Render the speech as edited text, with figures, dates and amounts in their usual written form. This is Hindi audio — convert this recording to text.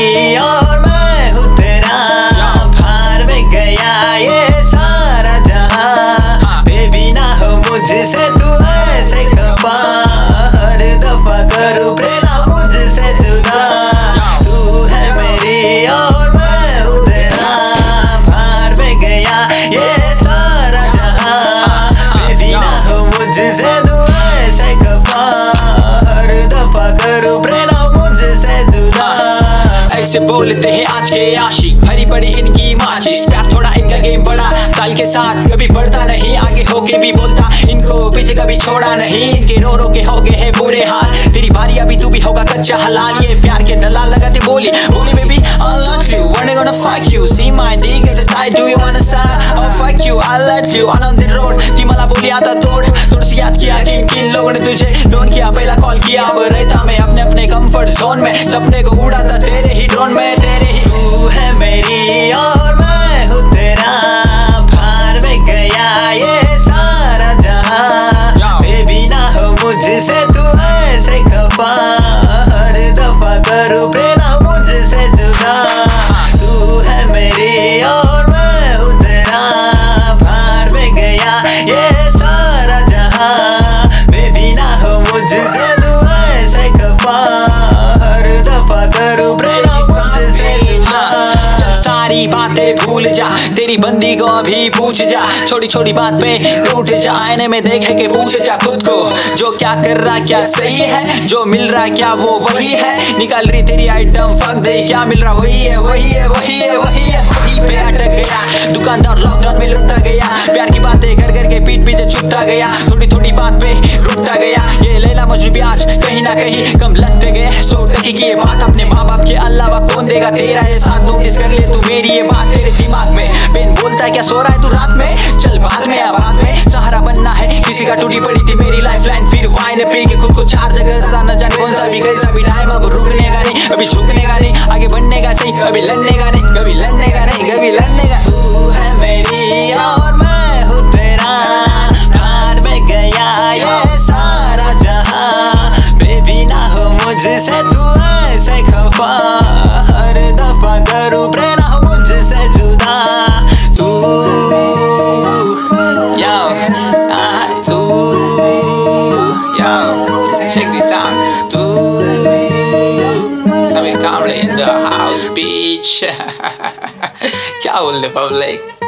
मेरी और मैं हूँ तेरा, भार में गया ये सारा जहां। बेबी ना हो मुझसे तू ऐसे खफा, हर दफा करूँ प्रेरणा मुझसे जुदा। तू है मेरी और मैं हूँ तेरा, भार में गया ये सारा जहां। बेबी ना हो मुझसे तू ऐसे खफा, हर दफा करूँ प्रेरणा मुझसे जुदा। ऐसे बोलते हैं आज के आशिक, भरी पड़ी इनकी माचिस। प्यार थोड़ा इनका गेम बड़ा, साल के साथ कभी बढ़ता नहीं, आगे होके भी बोलता इनको पीछे कभी छोड़ा नहीं। इनके रो रो के हो गए हैं बुरे हाल, तेरी बारी अभी तू भी होगा कच्चा हलाल। ये प्यार के दलाल लगाते बोली baby I love you, when they gonna fuck you, see my dick is a tie, do you wanna sign? Oh fuck you, I love you, on the road ती मला बोली आता तोड़। थोड़ी सी याद किया कि किन लोगों ने तुझे लोन किया, पहला कॉल किया, अब रहता मैं अपने अपने कंफर्ट जोन में, सपने को उड़ाता तेरे ही ड्रोन में, तेरे ही। तू है मेरी और मैं हूँ तेरा, भार में गया ये सारा जहां। बेबी ना हो मुझसे तू ऐसे खफा, हर दफा करूँ प्रेरणा मुझसे जुदा। तू है मेरी और मैं हूँ तेरा, भार में गया ये सारा जहां। बेबी ना हो मुझसे तू ऐसे खफा, हर दफा करूँ प्रेरणा मुझसे जुदा। सारी बातें भूल जा, तेरी बंदी को अभी पूछ जा, छोटी छोटी बात पे रूठ जा, आईने में देखे के पूछ जा खुद को, जो क्या कर रहा क्या सही है, जो मिल रहा क्या वो वही है। निकाल रही तेरी आइटम फक दे, क्या मिल रहा वही है वही है वही है वही है। वही पे अटक गया दुकानदार, लॉकडाउन में लुटता गया, प्यार की बातें कर करके पीठ पीछे छुपता गया, थोड़ी थोड़ी बात पे रुकता गया। ये लैला मजनू भी आज कहीं ना कहीं कम लगते गए, सो टकी की ये बात अपने माँ बाप के अलावा कौन देगा तेरा ये साथ। नोटिस कर ले तू मेरी ये बात तेरे दिमाग में, बेन बोलता है क्या सो रहा है तू रात में, चल बाद में या बाद में सहारा बनना है किसी का। टूटी पड़ी थी मेरी लाइफ लाइन, फिर वाइन पी के खुद को चार जगह था, न जाने कौन सा भी कैसा भी टाइम। अब रुकने का नहीं, कभी झुकने का नहीं, आगे बढ़ने का सही, कभी लड़ने का नहीं, कभी लड़ने का नहीं, कभी लड़ने का। तू है मेरी और मैं हूँ तेरा, भार में गया ये सारा जहां। बेबी ना हो मुझसे तू ऐसे खफा, हर दफा करूँ प्रेरणा मुझसे जुदा। तू तू Check this out. तू Samir Kamle in the house, bitch. क्या बोल रहे पब्लिक।